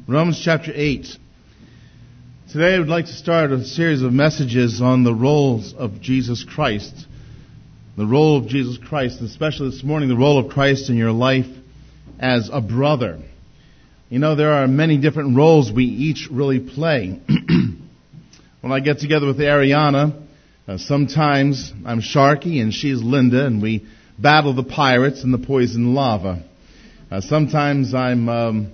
Romans chapter 8. Today I would like to start a series of messages on the roles of Jesus Christ. The role of Jesus Christ, and especially this morning, the role of Christ in your life as a brother. You know, there are many different roles we each really play. When I get together with Ariana, sometimes I'm Sharky and she's Linda, and we battle the pirates and the poison lava. Sometimes I'm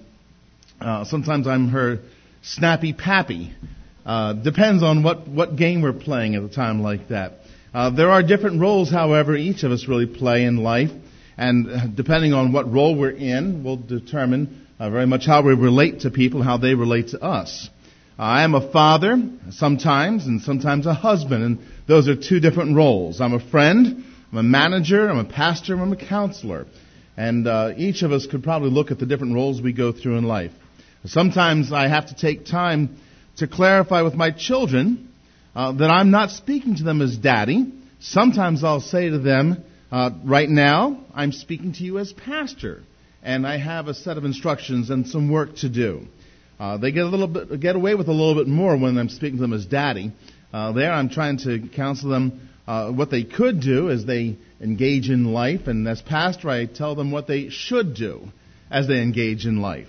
her Snappy Pappy. Depends on what game we're playing at a time like that. There are different roles, however, each of us really play in life. And depending on what role we're in will determine very much how we relate to people, how they relate to us. I am a father sometimes, and sometimes a husband. And those are two different roles. I'm a friend, I'm a manager, I'm a pastor, I'm a counselor. And each of us could probably look at the different roles we go through in life. Sometimes I have to take time to clarify with my children that I'm not speaking to them as daddy. Sometimes I'll say to them, right now, I'm speaking to you as pastor, and I have a set of instructions and some work to do. They get away with a little bit more when I'm speaking to them as daddy. There I'm trying to counsel them what they could do as they engage in life, and as pastor I tell them what they should do as they engage in life.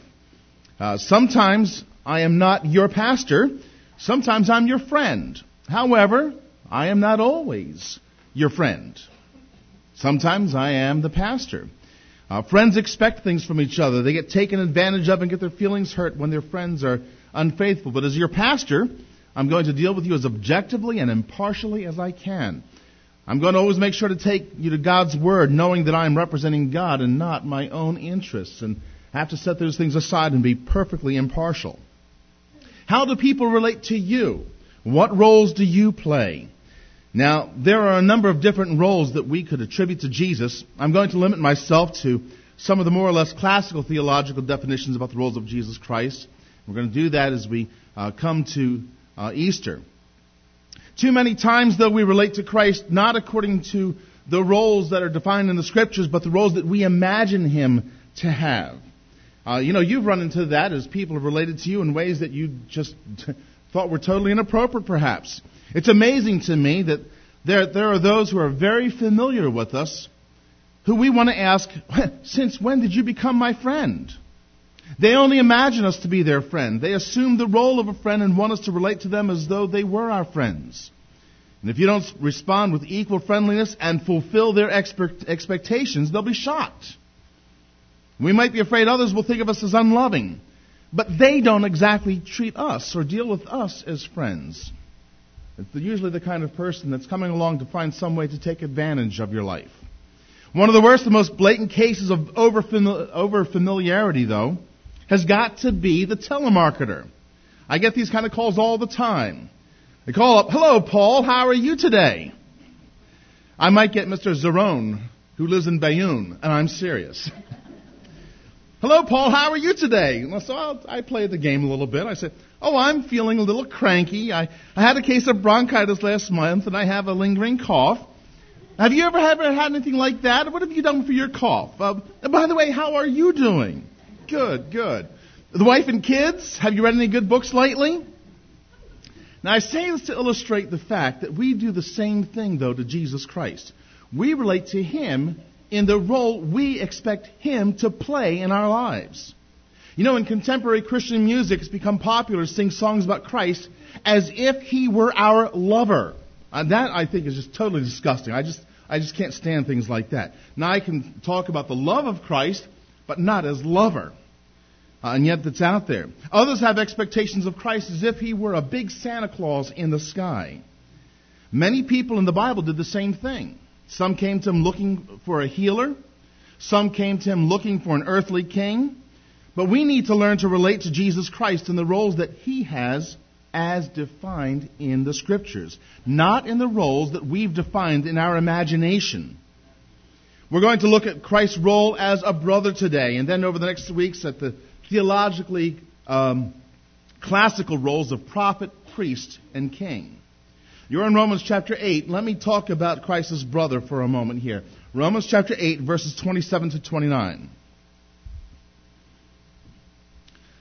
Sometimes I am not your pastor. Sometimes I'm your friend. However, I am not always your friend. Sometimes I am the pastor. Friends expect things from each other. They get taken advantage of and get their feelings hurt when their friends are unfaithful. But as your pastor, I'm going to deal with you as objectively and impartially as I can. I'm going to always make sure to take you to God's Word, knowing that I'm representing God and not my own interests, and have to set those things aside and be perfectly impartial. How do people relate to you? What roles do you play? Now, there are a number of different roles that we could attribute to Jesus. I'm going to limit myself to some of the more or less classical theological definitions about the roles of Jesus Christ. We're going to do that as we come to Easter. Too many times, though, we relate to Christ not according to the roles that are defined in the Scriptures, but the roles that we imagine Him to have. You've run into that as people have related to you in ways that you just thought were totally inappropriate, perhaps. It's amazing to me that there are those who are very familiar with us who we want to ask, since when did you become my friend? They only imagine us to be their friend. They assume the role of a friend and want us to relate to them as though they were our friends. And if you don't respond with equal friendliness and fulfill their expectations, they'll be shocked. We might be afraid others will think of us as unloving, but they don't exactly treat us or deal with us as friends. It's usually the kind of person that's coming along to find some way to take advantage of your life. One of the worst, the most blatant cases of over-familiarity, though, has got to be the telemarketer. I get these kind of calls all the time. They call up, "Hello, Paul, how are you today?" I might get Mr. Zarone, who lives in Bayonne, and I'm serious. "Hello, Paul, how are you today?" So I play the game a little bit. I say, "Oh, I'm feeling a little cranky. I had a case of bronchitis last month, and I have a lingering cough. Have you ever had anything like that? What have you done for your cough? By the way, how are you doing?" Good. The wife and kids, have you read any good books lately? Now, I say this to illustrate the fact that we do the same thing, though, to Jesus Christ. We relate to Him in the role we expect Him to play in our lives. You know, in contemporary Christian music, it's become popular to sing songs about Christ as if He were our lover. That, I think, is just totally disgusting. I just can't stand things like that. Now, I can talk about the love of Christ, but not as lover. And yet that's out there. Others have expectations of Christ as if He were a big Santa Claus in the sky. Many people in the Bible did the same thing. Some came to Him looking for a healer. Some came to Him looking for an earthly king. But we need to learn to relate to Jesus Christ in the roles that He has as defined in the Scriptures, not in the roles that we've defined in our imagination. We're going to look at Christ's role as a brother today, and then over the next 2 weeks at the theologically classical roles of prophet, priest, and king. You're in Romans chapter 8. Let me talk about Christ's brother for a moment here. Romans chapter 8, verses 27 to 29.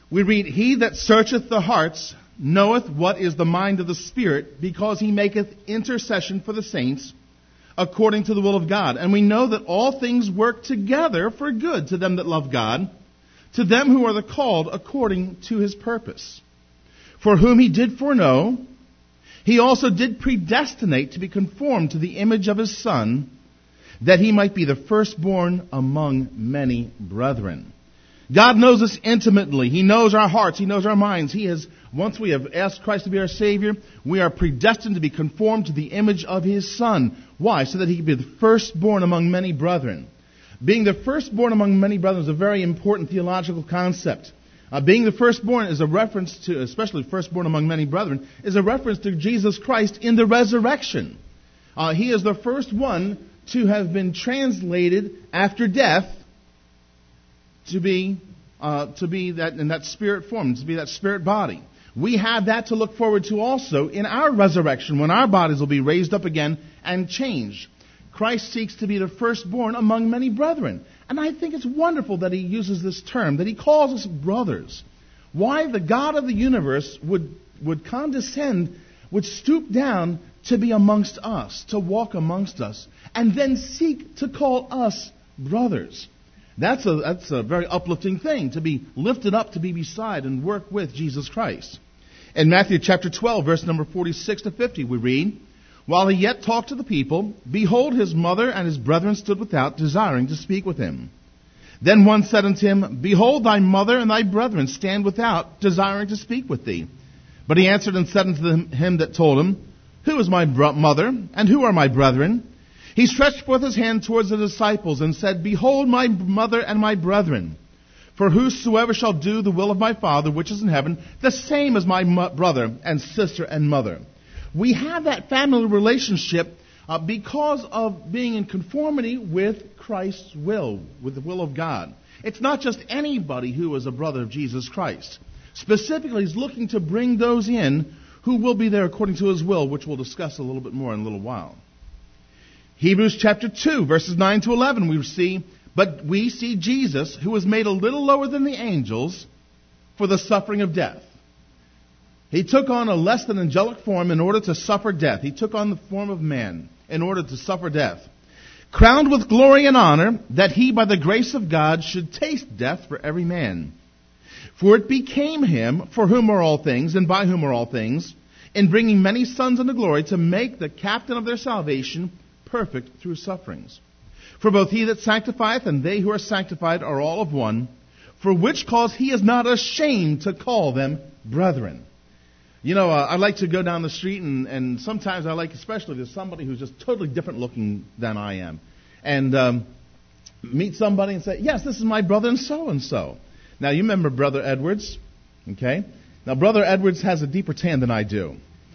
We read, He that searcheth the hearts knoweth what is the mind of the Spirit, because he maketh intercession for the saints according to the will of God. And we know that all things work together for good to them that love God, to them who are the called according to his purpose. For whom he did foreknow, he also did predestinate to be conformed to the image of his Son, that he might be the firstborn among many brethren. God knows us intimately. He knows our hearts. He knows our minds. Once we have asked Christ to be our Savior, we are predestined to be conformed to the image of his Son. Why? So that he can be the firstborn among many brethren. Being the firstborn among many brethren is a very important theological concept. Being the firstborn is a reference to, especially firstborn among many brethren, is a reference to Jesus Christ in the resurrection. He is the first one to have been translated after death to be that in that spirit form, to be that spirit body. We have that to look forward to also in our resurrection, when our bodies will be raised up again and changed. Christ seeks to be the firstborn among many brethren. And I think it's wonderful that he uses this term, that he calls us brothers. Why the God of the universe would condescend, would stoop down to be amongst us, to walk amongst us, and then seek to call us brothers. That's a very uplifting thing, to be lifted up, to be beside and work with Jesus Christ. In Matthew chapter 12, verse number 46 to 50, we read, While he yet talked to the people, behold, his mother and his brethren stood without, desiring to speak with him. Then one said unto him, Behold, thy mother and thy brethren stand without, desiring to speak with thee. But he answered and said unto him that told him, Who is my mother, and who are my brethren? He stretched forth his hand towards the disciples and said, Behold my mother and my brethren. For whosoever shall do the will of my Father which is in heaven, the same is my brother and sister and mother. We have that family relationship because of being in conformity with Christ's will, with the will of God. It's not just anybody who is a brother of Jesus Christ. Specifically, he's looking to bring those in who will be there according to his will, which we'll discuss a little bit more in a little while. Hebrews chapter 2, verses 9 to 11, But we see Jesus, who was made a little lower than the angels for the suffering of death. He took on a less than angelic form in order to suffer death. He took on the form of man in order to suffer death. Crowned with glory and honor, that he by the grace of God should taste death for every man. For it became him, for whom are all things, and by whom are all things, in bringing many sons unto glory, to make the captain of their salvation perfect through sufferings. For both he that sanctifieth and they who are sanctified are all of one, for which cause he is not ashamed to call them brethren. You know, I like to go down the street, and sometimes I like, especially if there's somebody who's just totally different looking than I am, and meet somebody and say, yes, this is my brother and so. Now, you remember Brother Edwards, okay? Now, Brother Edwards has a deeper tan than I do.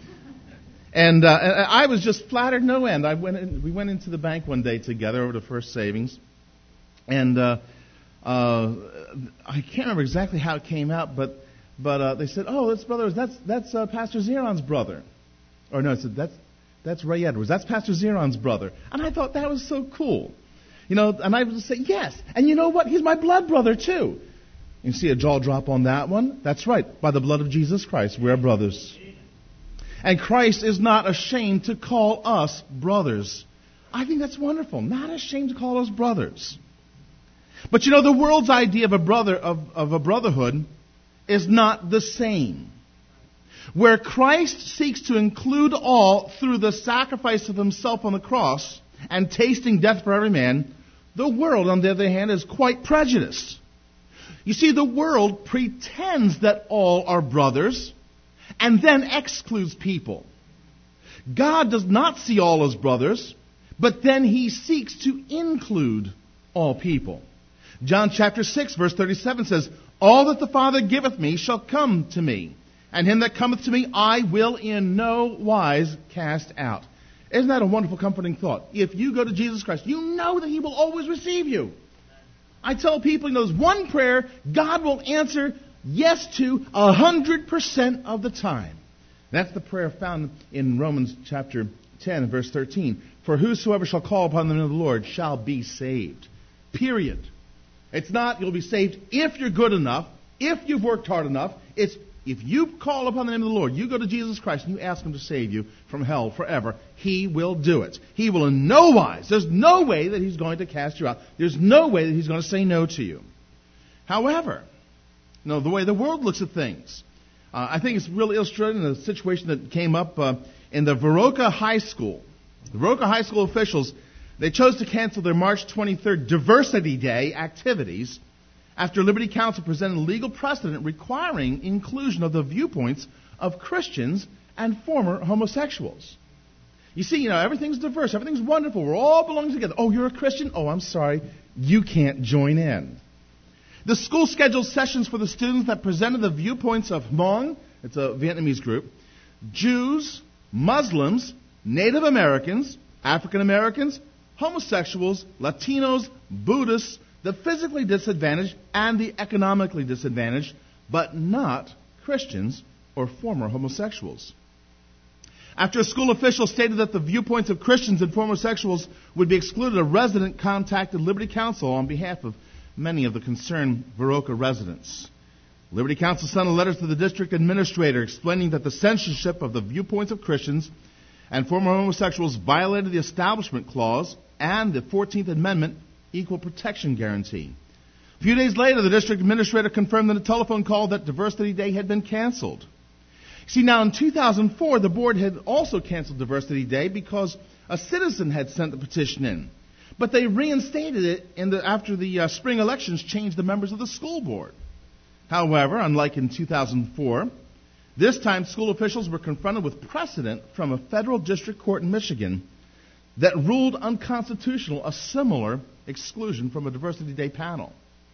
And I was just flattered no end. We went into the bank one day together over to First Savings, and I can't remember exactly how it came out, but they said, "Oh, that's Pastor Zeron's brother," or no, I said that's Ray Edwards. That's Pastor Zeron's brother, and I thought that was so cool, you know. And I would say, "Yes," and you know what? He's my blood brother too. You see a jaw drop on that one? That's right. By the blood of Jesus Christ, we are brothers. And Christ is not ashamed to call us brothers. I think that's wonderful. Not ashamed to call us brothers. But you know, the world's idea of a brotherhood is not the same. Where Christ seeks to include all through the sacrifice of himself on the cross and tasting death for every man, the world, on the other hand, is quite prejudiced. You see, the world pretends that all are brothers and then excludes people. God does not see all as brothers, but then he seeks to include all people. John chapter 6, verse 37 says, All that the Father giveth me shall come to me, and him that cometh to me I will in no wise cast out. Isn't that a wonderful, comforting thought? If you go to Jesus Christ, you know that he will always receive you. I tell people, there's one prayer God will answer yes to 100% of the time. That's the prayer found in Romans chapter 10, verse 13. For whosoever shall call upon the name of the Lord shall be saved. Period. It's not you'll be saved if you're good enough, If you've worked hard enough, it's if you call upon the name of the Lord, you go to Jesus Christ and you ask Him to save you from hell forever, He will do it. He will in no wise. There's no way that He's going to cast you out. There's no way that He's going to say no to you. However, the way the world looks at things, I think it's really illustrated in a situation that came up in the Viroqua High School. The Viroqua High School officials, they chose to cancel their March 23rd Diversity Day activities after Liberty Counsel presented a legal precedent requiring inclusion of the viewpoints of Christians and former homosexuals. You see, everything's diverse, everything's wonderful, we're all belonging together. Oh, you're a Christian? Oh, I'm sorry, you can't join in. The school scheduled sessions for the students that presented the viewpoints of Hmong, it's a Vietnamese group, Jews, Muslims, Native Americans, African Americans, homosexuals, Latinos, Buddhists, the physically disadvantaged and the economically disadvantaged, but not Christians or former homosexuals. After a school official stated that the viewpoints of Christians and former homosexuals would be excluded, a resident contacted Liberty Counsel on behalf of many of the concerned Viroqua residents. Liberty Counsel sent a letter to the district administrator explaining that the censorship of the viewpoints of Christians and former homosexuals violated the Establishment Clause and the 14th Amendment Equal Protection Guarantee. A few days later, the district administrator confirmed in a telephone call that Diversity Day had been canceled. See, now in 2004, the board had also canceled Diversity Day because a citizen had sent the petition in. But they reinstated it after the spring elections changed the members of the school board. However, unlike in 2004, this time school officials were confronted with precedent from a federal district court in Michigan that ruled unconstitutional a similar exclusion from a Diversity Day panel.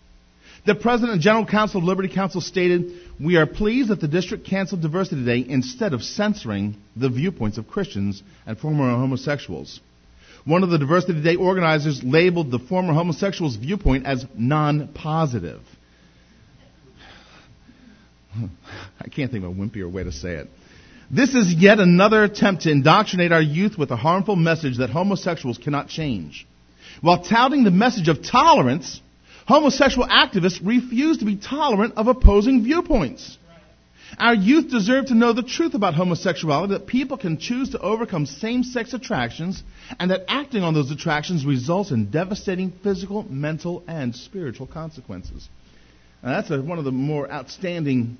The President and General Counsel of Liberty Counsel stated, "We are pleased that the district canceled Diversity Day instead of censoring the viewpoints of Christians and former homosexuals." One of the Diversity Day organizers labeled the former homosexual's viewpoint as non-positive. I can't think of a wimpier way to say it. This is yet another attempt to indoctrinate our youth with a harmful message that homosexuals cannot change. While touting the message of tolerance, homosexual activists refuse to be tolerant of opposing viewpoints. Our youth deserve to know the truth about homosexuality, that people can choose to overcome same-sex attractions, and that acting on those attractions results in devastating physical, mental, and spiritual consequences. Now, that's one of the more outstanding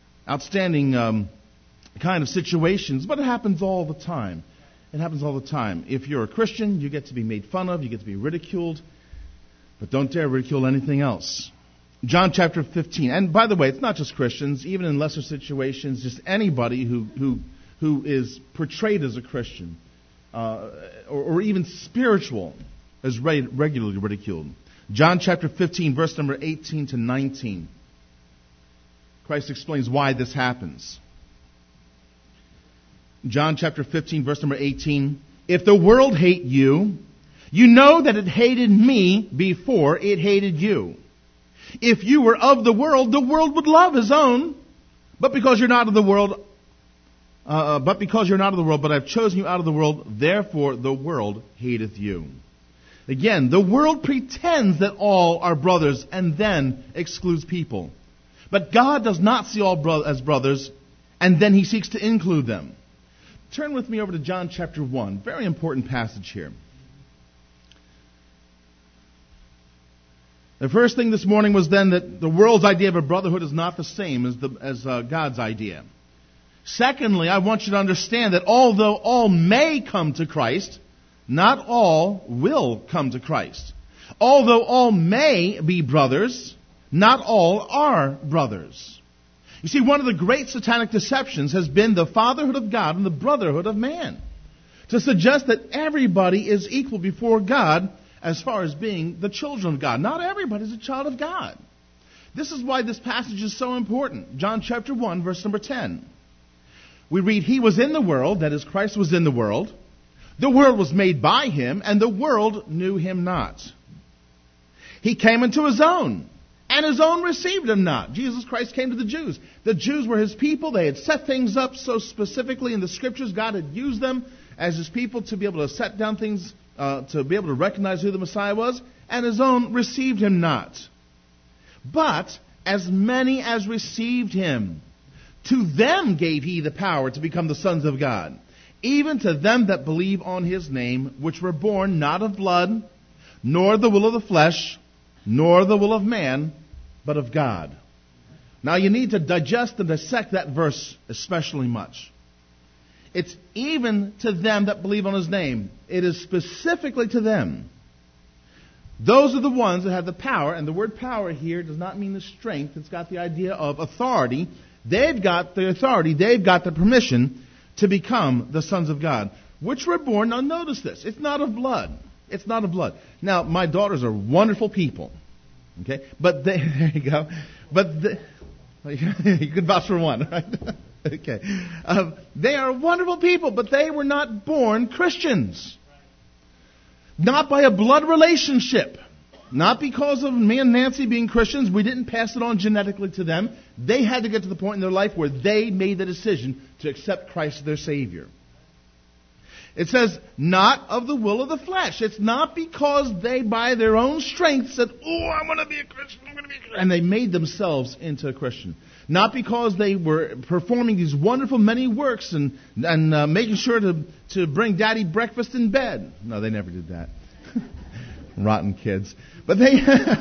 kind of situations, but it happens all the time. It happens all the time. If you're a Christian, you get to be made fun of, you get to be ridiculed, but don't dare ridicule anything else. John chapter 15. And by the way, it's not just Christians, even in lesser situations, just anybody who is portrayed as a Christian or even spiritual is regularly ridiculed. John chapter 15, verse number 18 to 19. Christ explains why this happens. John chapter 15, verse number 18. If the world hate you, you know that it hated me before it hated you. If you were of the world would love his own. But because you're not of the world, but I've chosen you out of the world, therefore the world hateth you. Again, the world pretends that all are brothers and then excludes people. But God does not see all as brothers, and then He seeks to include them. Turn with me over to John chapter 1. Very important passage here. The first thing this morning was then that the world's idea of a brotherhood is not the same as God's idea. Secondly, I want you to understand that although all may come to Christ, not all will come to Christ. Although all may be brothers, not all are brothers. You see, one of the great satanic deceptions has been the fatherhood of God and the brotherhood of man. To suggest that everybody is equal before God as far as being the children of God. Not everybody is a child of God. This is why this passage is so important. John chapter 1, verse number 10. We read, He was in the world, that is, Christ was in the world. The world was made by Him, and the world knew Him not. He came into His own, and His own received Him not. Jesus Christ came to the Jews. The Jews were His people. They had set things up so specifically in the Scriptures. God had used them as His people to be able to set down things, to be able to recognize who the Messiah was, and His own received Him not. But as many as received him, to them gave he the power to become the sons of God, even to them that believe on his name, which were born not of blood, nor the will of the flesh, nor the will of man, but of God. Now you need to digest and dissect that verse especially much. It's even to them that believe on his name. It is specifically to them. Those are the ones that have the power, and the word power here does not mean the strength. It's got the idea of authority. They've got the authority, they've got the permission to become the sons of God, which were born. Now notice this, it's not of blood. It's not of blood. Now, my daughters are wonderful people. Okay? But they, there you go. You can vouch for one, right? Okay. They are wonderful people, but they were not born Christians. Not by a blood relationship. Not because of me and Nancy being Christians. We didn't pass it on genetically to them. They had to get to the point in their life where they made the decision to accept Christ as their Savior. It says, not of the will of the flesh. It's not because they, by their own strength, said, oh, I'm going to be a Christian, I'm going to be a Christian. And they made themselves into a Christian. Not because they were performing these wonderful many works and making sure to bring Daddy breakfast in bed. No, they never did that. Rotten kids. But they...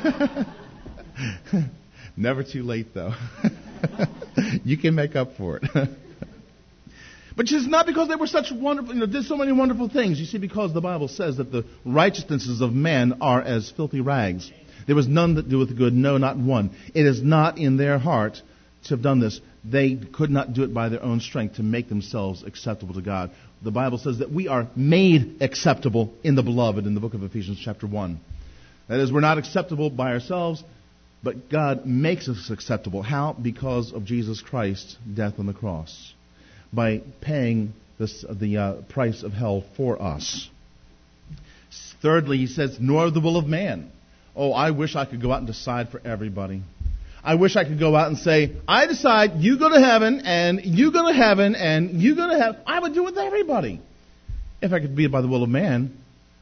Never too late, though. You can make up for it. But it's not because they were such wonderful, did so many wonderful things. You see, because the Bible says that the righteousnesses of men are as filthy rags. There was none that doeth good, no, not one. It is not in their heart to have done this. They could not do it by their own strength to make themselves acceptable to God. The Bible says that we are made acceptable in the beloved in the book of Ephesians chapter 1. That is, we're not acceptable by ourselves, but God makes us acceptable. How? Because of Jesus Christ's death on the cross. By paying the price of hell for us. Thirdly, he says, nor the will of man. Oh, I wish I could go out and decide for everybody. I wish I could go out and say, I decide you go to heaven, and you go to heaven, and you go to heaven. I would do it with everybody. If I could be by the will of man.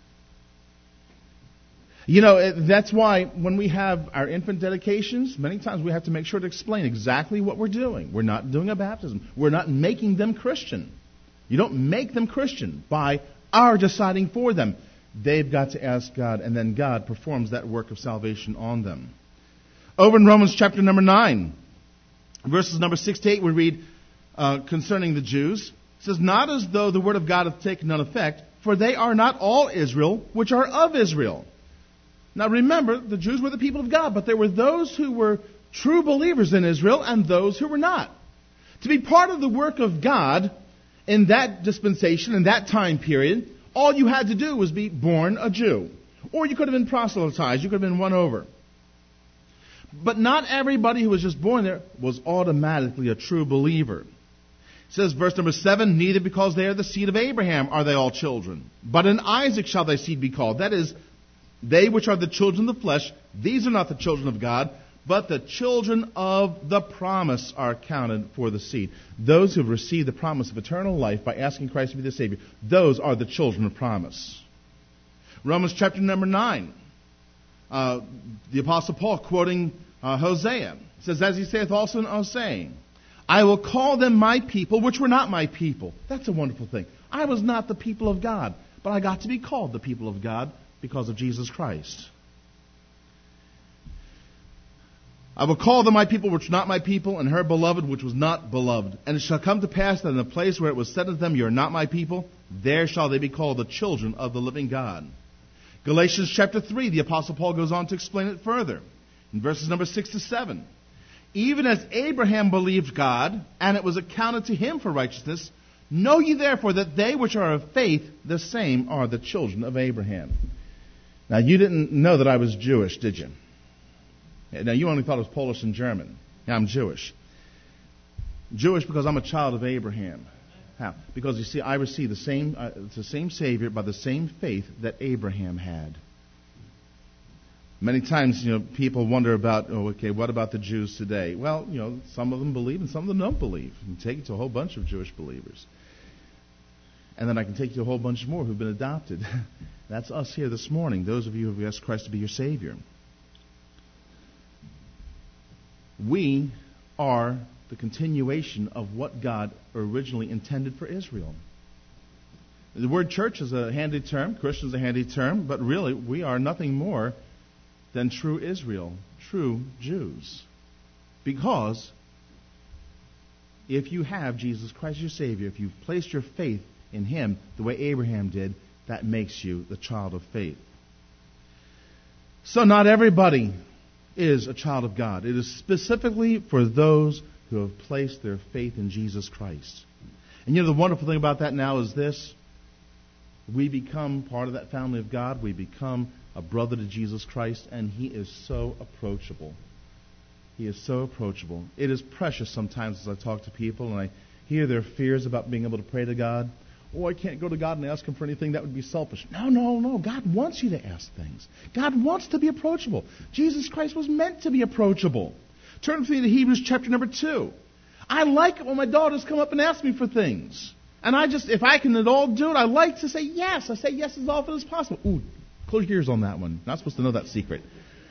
That's why when we have our infant dedications, many times we have to make sure to explain exactly what we're doing. We're not doing a baptism. We're not making them Christian. You don't make them Christian by our deciding for them. They've got to ask God, and then God performs that work of salvation on them. Over in Romans chapter number 9, verses number 6 to 8, we read concerning the Jews. It says, not as though the word of God hath taken none effect, for they are not all Israel, which are of Israel. Now remember, the Jews were the people of God, but there were those who were true believers in Israel and those who were not. To be part of the work of God in that dispensation, in that time period, all you had to do was be born a Jew. Or you could have been proselytized, you could have been won over. But not everybody who was just born there was automatically a true believer. It says, verse number 7, neither because they are the seed of Abraham are they all children, but in Isaac shall thy seed be called. That is, they which are the children of the flesh, these are not the children of God, but the children of the promise are counted for the seed. Those who have received the promise of eternal life by asking Christ to be the Savior, those are the children of promise. Romans chapter number 9, the Apostle Paul quoting Hosea, says, as he saith also in Hosea, I will call them my people, which were not my people. That's a wonderful thing. I was not the people of God, but I got to be called the people of God because of Jesus Christ. I will call them my people which were not my people, and her beloved which was not beloved. And it shall come to pass that in the place where it was said unto them, you are not my people, there shall they be called the children of the living God. Galatians chapter 3, the Apostle Paul goes on to explain it further. In verses number 6 to 7. Even as Abraham believed God, and it was accounted to him for righteousness, know ye therefore that they which are of faith, the same are the children of Abraham. Now, you didn't know that I was Jewish, did you? Now, you only thought it was Polish and German. Yeah, I'm Jewish. Jewish because I'm a child of Abraham. How? Because, you see, I received the same Savior by the same faith that Abraham had. Many times, people wonder about, what about the Jews today? Well, some of them believe and some of them don't believe. You can take it to a whole bunch of Jewish believers. And then I can take you to a whole bunch more who've been adopted. That's us here this morning, those of you who have asked Christ to be your Savior. We are the continuation of what God originally intended for Israel. The word church is a handy term, Christian is a handy term, but really we are nothing more than true Israel, true Jews. Because if you have Jesus Christ your Savior, if you've placed your faith in Him the way Abraham did, that makes you the child of faith. So not everybody is a child of God. It is specifically for those who have placed their faith in Jesus Christ. And you know, the wonderful thing about that now is this. We become part of that family of God. We become a brother to Jesus Christ, and He is so approachable. He is so approachable. It is precious sometimes as I talk to people and I hear their fears about being able to pray to God. Oh, I can't go to God and ask Him for anything. That would be selfish. No. God wants you to ask things. God wants to be approachable. Jesus Christ was meant to be approachable. Turn with me to Hebrews chapter number 2. I like it when my daughters come up and ask me for things. And if I can at all do it, I like to say yes. I say yes as often as possible. Ooh, close your ears on that one. Not supposed to know that secret.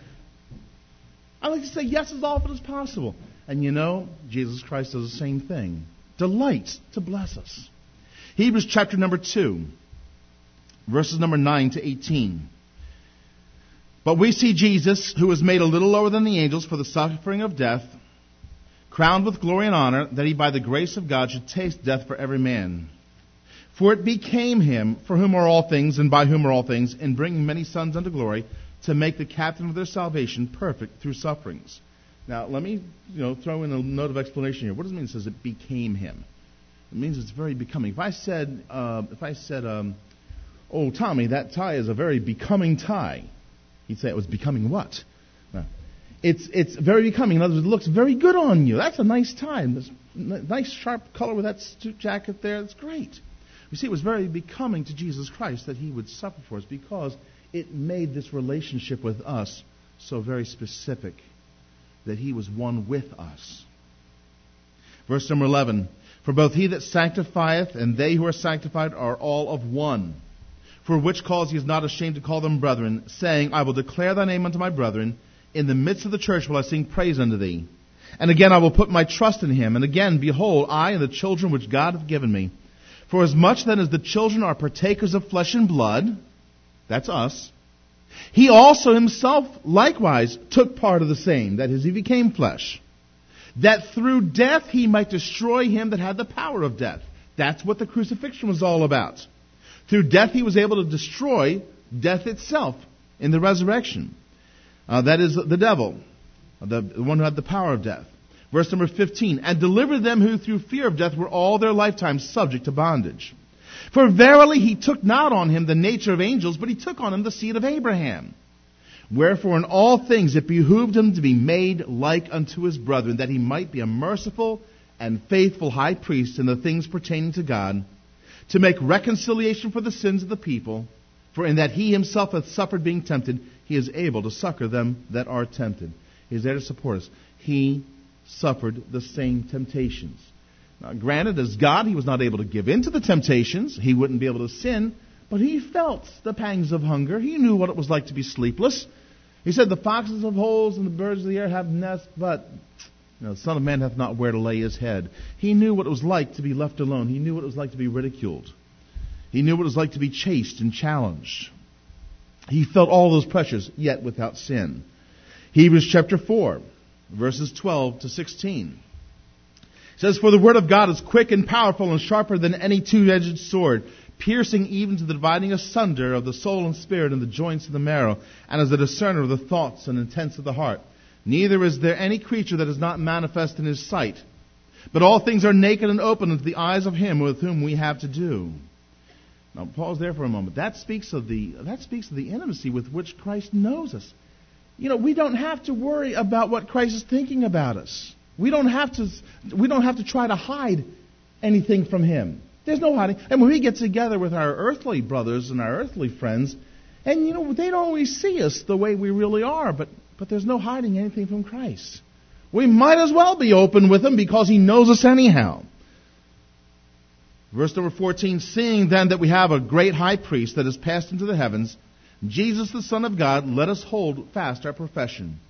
I like to say yes as often as possible. And you know, Jesus Christ does the same thing. Delights to bless us. Hebrews chapter number 2, verses number 9 to 18. But we see Jesus, who was made a little lower than the angels for the suffering of death, crowned with glory and honor, that He by the grace of God should taste death for every man. For it became Him, for whom are all things, and by whom are all things, in bringing many sons unto glory, to make the captain of their salvation perfect through sufferings. Now, let me throw in a note of explanation here. What does it mean it says it became Him? It means it's very becoming. If I said, oh, Tommy, that tie is a very becoming tie, he'd say it was becoming what? No. It's very becoming. In other words, it looks very good on you. That's a nice tie. This nice sharp color with that suit jacket there. That's great. You see, it was very becoming to Jesus Christ that He would suffer for us because it made this relationship with us so very specific, that He was one with us. Verse number 11. For both He that sanctifieth and they who are sanctified are all of one. For which cause He is not ashamed to call them brethren, saying, I will declare Thy name unto my brethren. In the midst of the church will I sing praise unto Thee. And again I will put my trust in Him. And again, behold, I and the children which God hath given me. For as much then as the children are partakers of flesh and blood, that's us, He also Himself likewise took part of the same, that is, He became flesh, that through death He might destroy him that had the power of death. That's what the crucifixion was all about. Through death He was able to destroy death itself in the resurrection. That is the devil, the one who had the power of death. Verse number 15, and delivered them who through fear of death were all their lifetime subject to bondage. For verily He took not on Him the nature of angels, but He took on Him the seed of Abraham. Wherefore in all things it behooved Him to be made like unto His brethren, that He might be a merciful and faithful high priest in the things pertaining to God, to make reconciliation for the sins of the people. For in that He Himself hath suffered being tempted, He is able to succor them that are tempted. He is there to support us. He suffered the same temptations. Now, granted, as God, He was not able to give in to the temptations. He wouldn't be able to sin. But He felt the pangs of hunger. He knew what it was like to be sleepless. He said, the foxes have holes and the birds of the air have nests, but the Son of Man hath not where to lay His head. He knew what it was like to be left alone. He knew what it was like to be ridiculed. He knew what it was like to be chased and challenged. He felt all those pressures, yet without sin. Hebrews chapter 4, verses 12 to 16. It says, for the word of God is quick and powerful and sharper than any two-edged sword, piercing even to the dividing asunder of the soul and spirit and the joints of the marrow, and as a discerner of the thoughts and intents of the heart. Neither is there any creature that is not manifest in His sight, but all things are naked and open unto the eyes of Him with whom we have to do. Now pause there for a moment. That speaks of the intimacy with which Christ knows us. We don't have to worry about what Christ is thinking about us. We don't have to try to hide anything from Him. There's no hiding. And when we get together with our earthly brothers and our earthly friends, and they don't always see us the way we really are, but there's no hiding anything from Christ. We might as well be open with Him because He knows us anyhow. Verse number 14, seeing then that we have a great high priest that has passed into the heavens, Jesus the Son of God, let us hold fast our profession.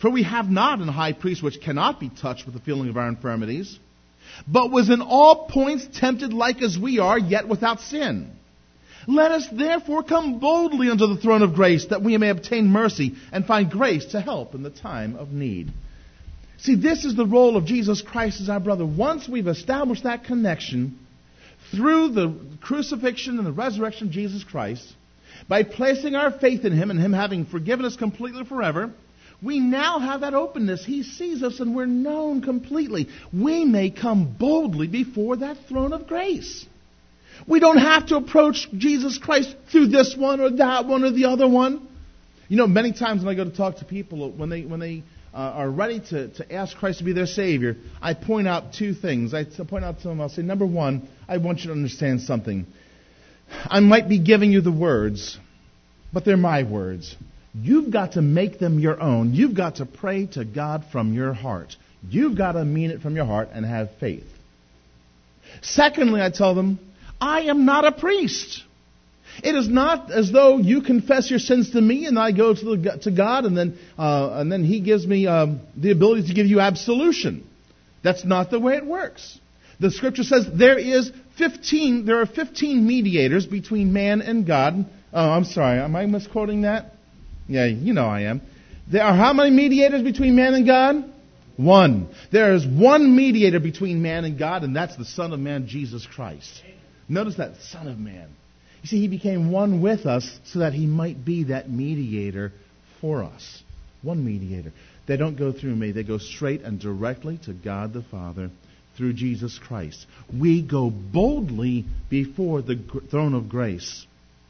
For we have not an high priest which cannot be touched with the feeling of our infirmities, but was in all points tempted like as we are, yet without sin. Let us therefore come boldly unto the throne of grace, that we may obtain mercy and find grace to help in the time of need. See, this is the role of Jesus Christ as our brother. Once we've established that connection through the crucifixion and the resurrection of Jesus Christ, by placing our faith in Him and Him having forgiven us completely forever, we now have that openness. He sees us and we're known completely. We may come boldly before that throne of grace. We don't have to approach Jesus Christ through this one or that one or the other one. You know, many times when I go to talk to people, when they are ready to ask Christ to be their Savior, I point out two things. I point out to them, I'll say, number one, I want you to understand something. I might be giving you the words, but they're my words. You've got to make them your own. You've got to pray to God from your heart. You've got to mean it from your heart and have faith. Secondly, I tell them, I am not a priest. It is not as though you confess your sins to me and I go to God and then He gives me the ability to give you absolution. That's not the way it works. The Scripture says there are 15 mediators between man and God. Oh, I'm sorry. Am I misquoting that? Yeah, you know I am. There are how many mediators between man and God? One. There is one mediator between man and God, and that's the Son of Man, Jesus Christ. Notice that, Son of Man. You see, He became one with us so that He might be that mediator for us. One mediator. They don't go through me. They go straight and directly to God the Father through Jesus Christ. We go boldly before the throne of grace.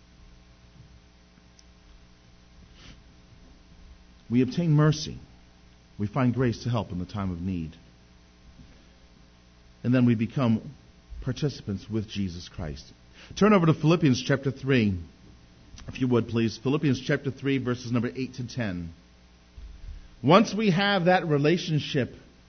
We obtain mercy. We find grace to help in the time of need. And then we become participants with Jesus Christ. Turn over to Philippians chapter 3, if you would please. Philippians chapter 3, verses number 8 to 10. Once we have that relationship,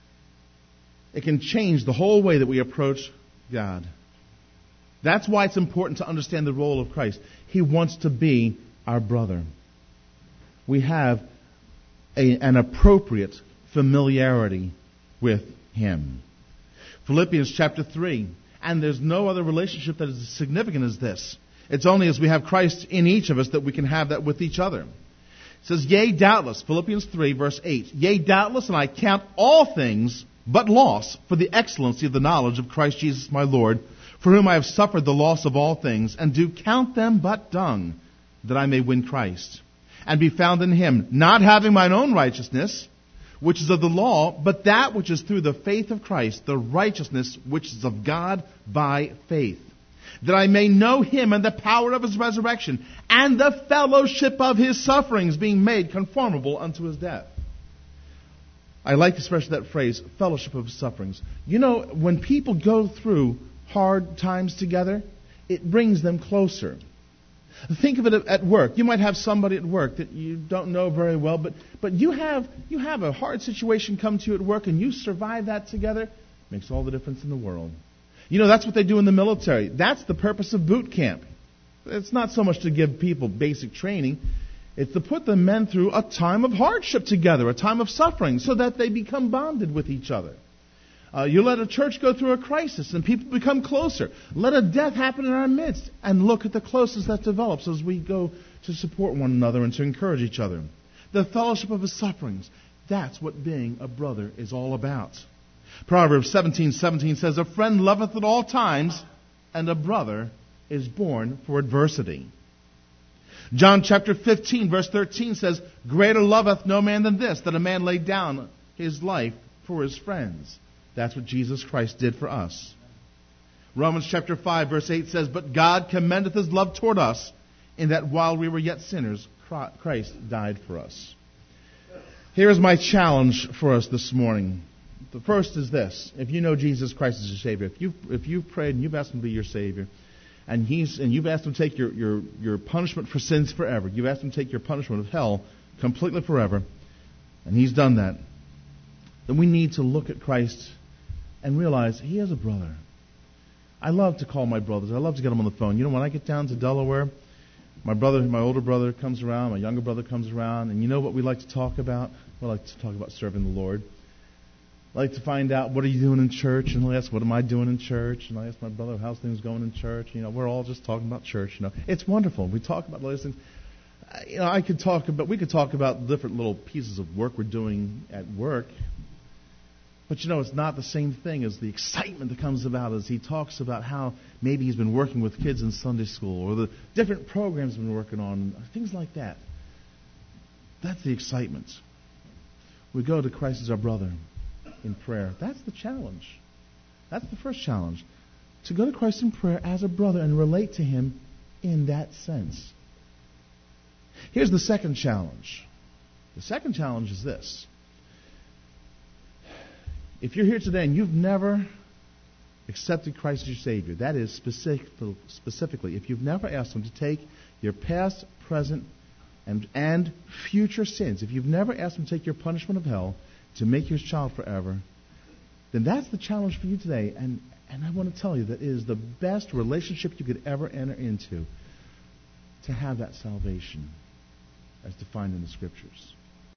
it can change the whole way that we approach God. That's why it's important to understand the role of Christ. He wants to be our brother. We have an appropriate familiarity with Him. Philippians chapter 3. And there's no other relationship that is as significant as this. It's only as we have Christ in each of us that we can have that with each other. It says, yea, doubtless, Philippians 3, verse 8. Yea, doubtless, and I count all things but loss for the excellency of the knowledge of Christ Jesus my Lord, for whom I have suffered the loss of all things, and do count them but dung, that I may win Christ, and be found in Him, not having mine own righteousness, which is of the law, but that which is through the faith of Christ, the righteousness which is of God by faith, that I may know Him and the power of His resurrection, and the fellowship of His sufferings, being made conformable unto His death. I like especially that phrase, fellowship of His sufferings. You know, when people go through hard times together, it brings them closer. Think of it at work. You might have somebody at work that you don't know very well, but you have a hard situation come to you at work and you survive that together. It makes all the difference in the world. You know, that's what they do in the military. That's the purpose of boot camp. It's not so much to give people basic training. It's to put the men through a time of hardship together, a time of suffering, so that they become bonded with each other. You let a church go through a crisis and people become closer. Let a death happen in our midst and look at the closeness that develops as we go to support one another and to encourage each other. The fellowship of His sufferings. That's what being a brother is all about. Proverbs 17:17 says, a friend loveth at all times, and a brother is born for adversity. John chapter 15, verse 13 says, greater loveth no man than this, that a man lay down his life for his friends. That's what Jesus Christ did for us. Romans chapter 5, verse 8 says, but God commendeth His love toward us, in that while we were yet sinners, Christ died for us. Here is my challenge for us this morning. The first is this. If you know Jesus Christ as your Savior, if you've prayed and you've asked Him to be your Savior, and you've asked Him to take your punishment for sins forever, you've asked Him to take your punishment of hell completely forever, and He's done that, then we need to look at Christ and realize He is a brother. I love to call my brothers. I love to get them on the phone. You know, when I get down to Delaware, my older brother comes around, my younger brother comes around, and you know what we like to talk about? We like to talk about serving the Lord. I like to find out, what are you doing in church? And he'll ask, what am I doing in church? And I ask my brother, how's things going in church? We're all just talking about church. It's wonderful. We talk about those things. We could talk about different little pieces of work we're doing at work. But it's not the same thing as the excitement that comes about as he talks about how maybe he's been working with kids in Sunday school or the different programs he's been working on, things like that. That's the excitement. We go to Christ as our brother in prayer. That's the challenge. That's the first challenge. To go to Christ in prayer as a brother and relate to him in that sense. Here's the second challenge. The second challenge is this. If you're here today and you've never accepted Christ as your Savior, that is specifically, if you've never asked him to take your past, present, and future sins, if you've never asked him to take your punishment of hell to make you his child forever, then that's the challenge for you today. And I want to tell you that it is the best relationship you could ever enter into, to have that salvation as defined in the Scriptures.